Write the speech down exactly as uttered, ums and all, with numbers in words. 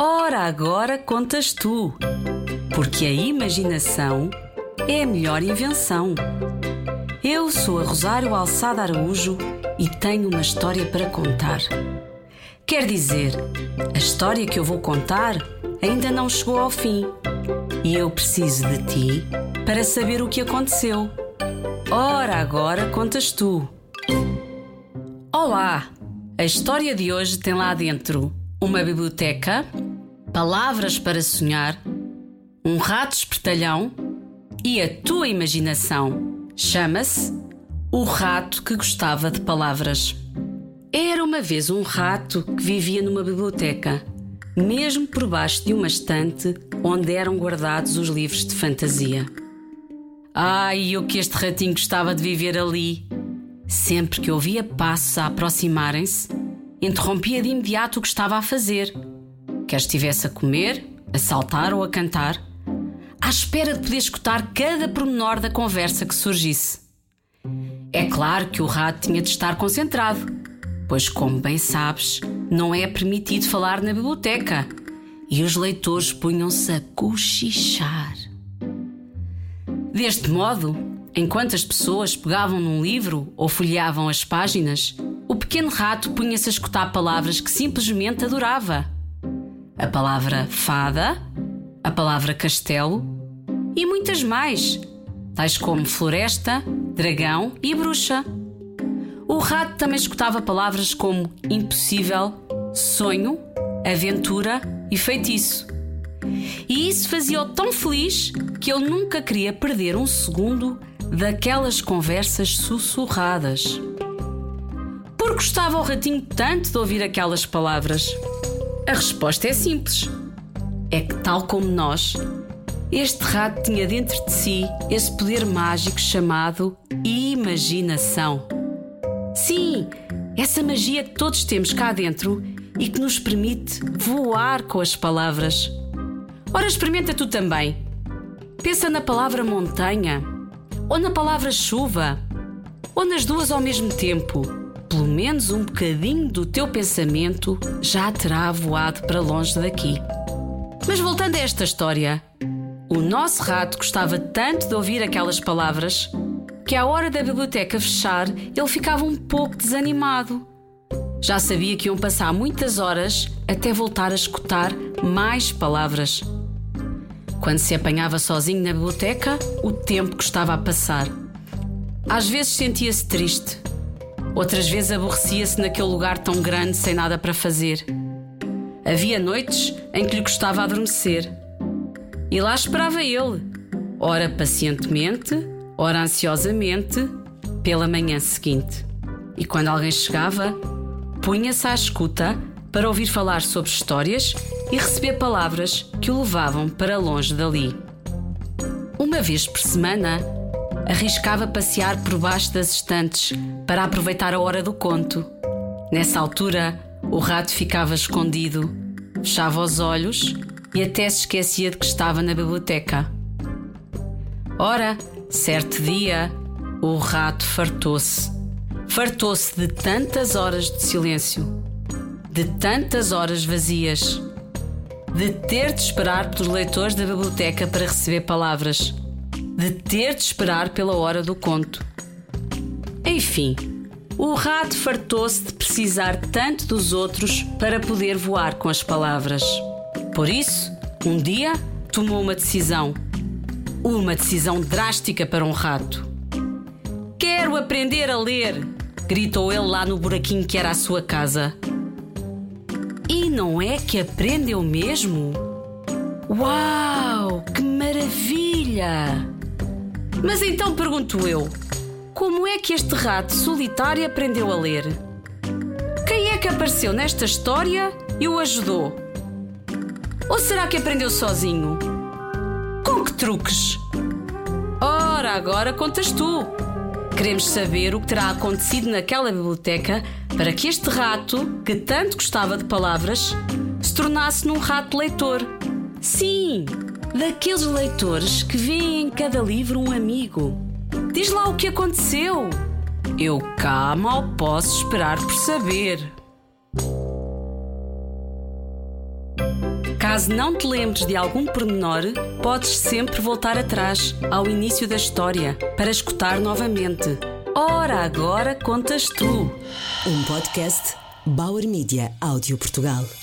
Ora, agora contas tu, porque a imaginação é a melhor invenção. Eu sou a Rosário Alçada Araújo e tenho uma história para contar. Quer dizer, a história que eu vou contar ainda não chegou ao fim e eu preciso de ti para saber o que aconteceu. Ora, agora contas tu. Olá! A história de hoje tem lá dentro uma biblioteca, palavras para sonhar, um rato espertalhão e a tua imaginação. Chama-se O Rato que Gostava de Palavras. Era uma vez um rato que vivia numa biblioteca, mesmo por baixo de uma estante onde eram guardados os livros de fantasia. Ai, o que este ratinho gostava de viver ali! Sempre que ouvia passos a aproximarem-se, interrompia de imediato o que estava a fazer, quer estivesse a comer, a saltar ou a cantar, à espera de poder escutar cada pormenor da conversa que surgisse. É claro que o rato tinha de estar concentrado, pois, como bem sabes, não é permitido falar na biblioteca e os leitores punham-se a cochichar. Deste modo, enquanto as pessoas pegavam num livro ou folheavam as páginas, o pequeno rato punha-se a escutar palavras que simplesmente adorava. A palavra fada, a palavra castelo e muitas mais, tais como floresta, dragão e bruxa. O rato também escutava palavras como impossível, sonho, aventura e feitiço. E isso fazia-o tão feliz que ele nunca queria perder um segundo daquelas conversas sussurradas. Por que gostava o ratinho tanto de ouvir aquelas palavras? A resposta é simples. É que, tal como nós, este rato tinha dentro de si esse poder mágico chamado imaginação. Sim, essa magia que todos temos cá dentro e que nos permite voar com as palavras. Ora, experimenta tu também. Pensa na palavra montanha, ou na palavra chuva, ou nas duas ao mesmo tempo. Pelo menos um bocadinho do teu pensamento já terá voado para longe daqui. Mas voltando a esta história, o nosso rato gostava tanto de ouvir aquelas palavras que à hora da biblioteca fechar ele ficava um pouco desanimado. Já sabia que iam passar muitas horas até voltar a escutar mais palavras. Quando se apanhava sozinho na biblioteca, o tempo gostava a passar. Às vezes sentia-se triste, outras vezes aborrecia-se naquele lugar tão grande sem nada para fazer. Havia noites em que lhe gostava adormecer. E lá esperava ele, ora pacientemente, ora ansiosamente, pela manhã seguinte. E quando alguém chegava, punha-se à escuta para ouvir falar sobre histórias e receber palavras que o levavam para longe dali. Uma vez por semana, arriscava passear por baixo das estantes para aproveitar a hora do conto. Nessa altura, o rato ficava escondido, fechava os olhos e até se esquecia de que estava na biblioteca. Ora, certo dia, o rato fartou-se. Fartou-se de tantas horas de silêncio, de tantas horas vazias, de ter de esperar pelos leitores da biblioteca para receber palavras, de ter de esperar pela hora do conto. Enfim, o rato fartou-se de precisar tanto dos outros para poder voar com as palavras. Por isso, um dia, tomou uma decisão. Uma decisão drástica para um rato. "Quero aprender a ler!" gritou ele lá no buraquinho que era a sua casa. E não é que aprendeu mesmo? Uau, que maravilha! Mas então pergunto eu, como é que este rato solitário aprendeu a ler? Quem é que apareceu nesta história e o ajudou? Ou será que aprendeu sozinho? Com que truques? Ora, agora contas tu. Queremos saber o que terá acontecido naquela biblioteca para que este rato, que tanto gostava de palavras, se tornasse num rato leitor. Sim, daqueles leitores que veem em cada livro um amigo. Diz lá o que aconteceu. Eu cá mal posso esperar por saber. Caso não te lembres de algum pormenor, podes sempre voltar atrás, ao início da história, para escutar novamente. Ora, agora contas tu. Um podcast Bauer Media Áudio Portugal.